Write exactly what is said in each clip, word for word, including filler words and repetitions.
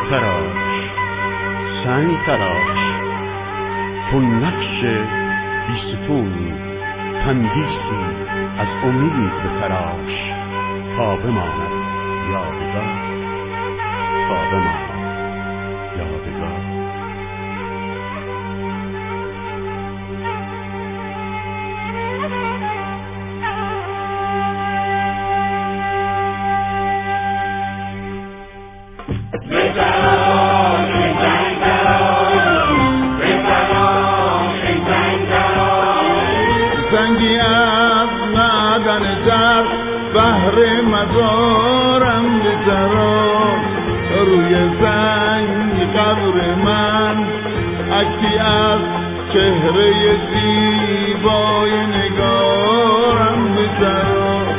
تراش سنگ تراش، تو نقش بیستون تندیسی از امید به تراش، تا بماند یادگار، تا بماند یادگار. زنگی از معدن در بحر مزارم بذارم، روی زنگ قبر من عکسی از چهره زیبای نگارم بذارم.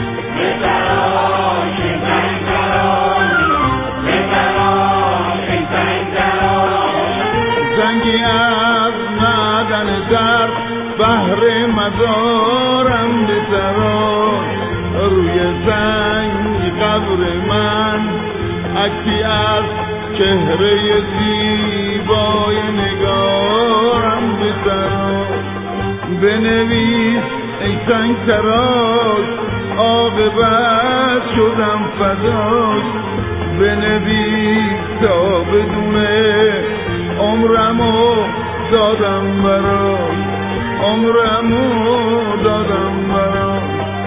زنگی از معدن در بحر مزارم بذارم، روی زنگ قبر من عکسی از چهره زیبای نگارم بذارم. بنویس ای سنگ تراش عاقبت شدم فداش، بنویس تا بدونه عمرمو دادم براش، عمرمو دادم براش.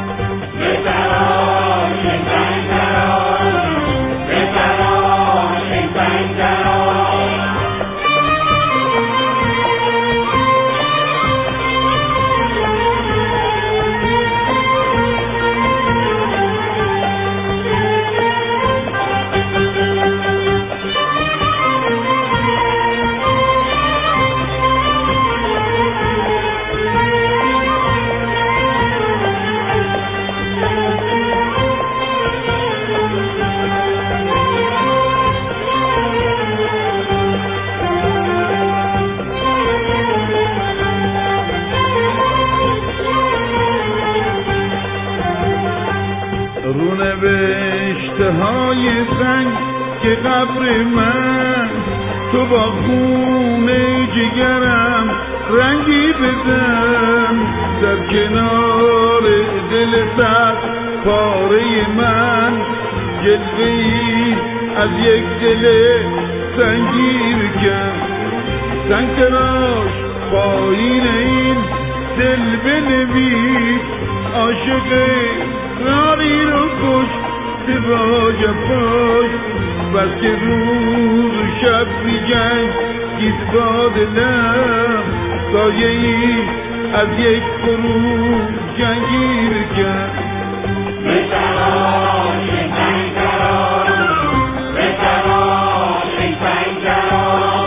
بتراش ای سنگ تراش، بتراش ای سنگ تراش. رونوشته های سنگ که قبر من، تو با خون جگرم رنگی بزن، در کنار دل سخت پاره من جلوه‌ای از یک دل سنگی بکن. سنگ تراش پایین این دل بنویس، عاشق ناری رو کش دبا جفاش، بس که روز و شب بی جنگ گیت با دلم، سایه ای از یک خروج جنگی بکن. بتراش ای سنگ تراش، بتراش ای سنگ تراش.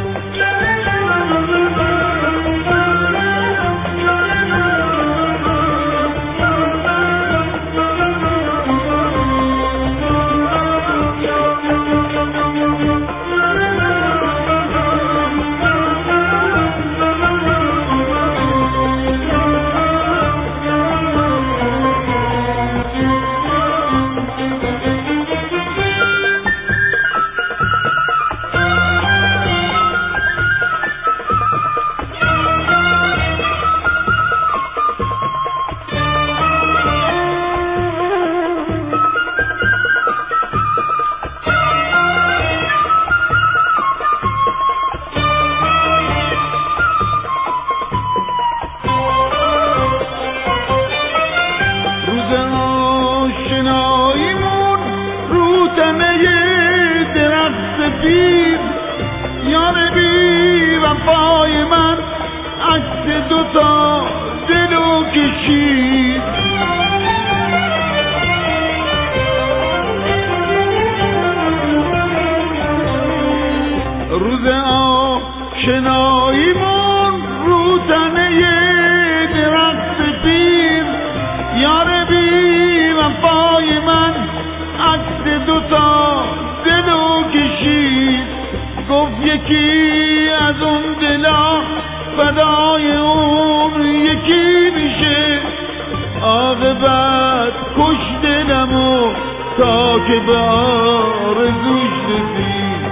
یار بی وفای من عکس دوتا دلو کشید، روز آشناییمون رو تنه درخت پیر، یار بی وفای من عکس دوتا دلو کشید. گفت یکی از اون دلا فدای اون یکی میشه، عاقبت کش دلمو تا که به آرزوش رسید.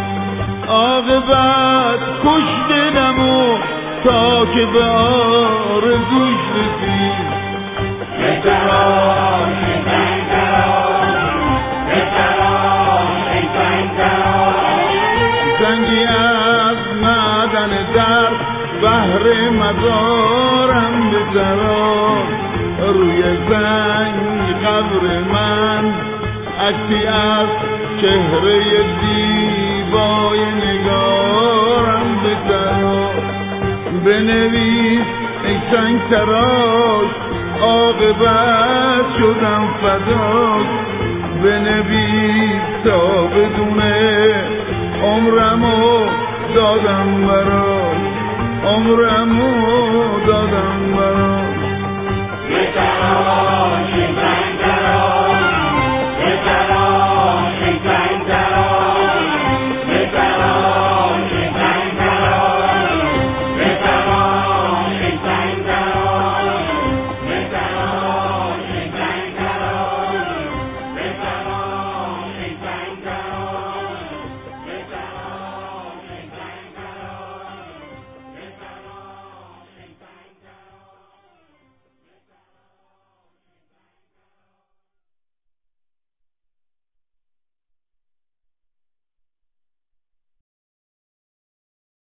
عاقبت کش دلمو تا که به آرزوش رسید. بهتراش ای سنگتراش، بهتراش ای سنگتراش. سنگی از معدن در بحر مزارم بتراش، روی سنگ قبر من عکسی از چهره زیبای نگارم بتراش. بنویس ای سنگ تراش عاقبت شدم فداش، بنویس تا بدونه عمرمو دادم براش، عمرمو دادم براش.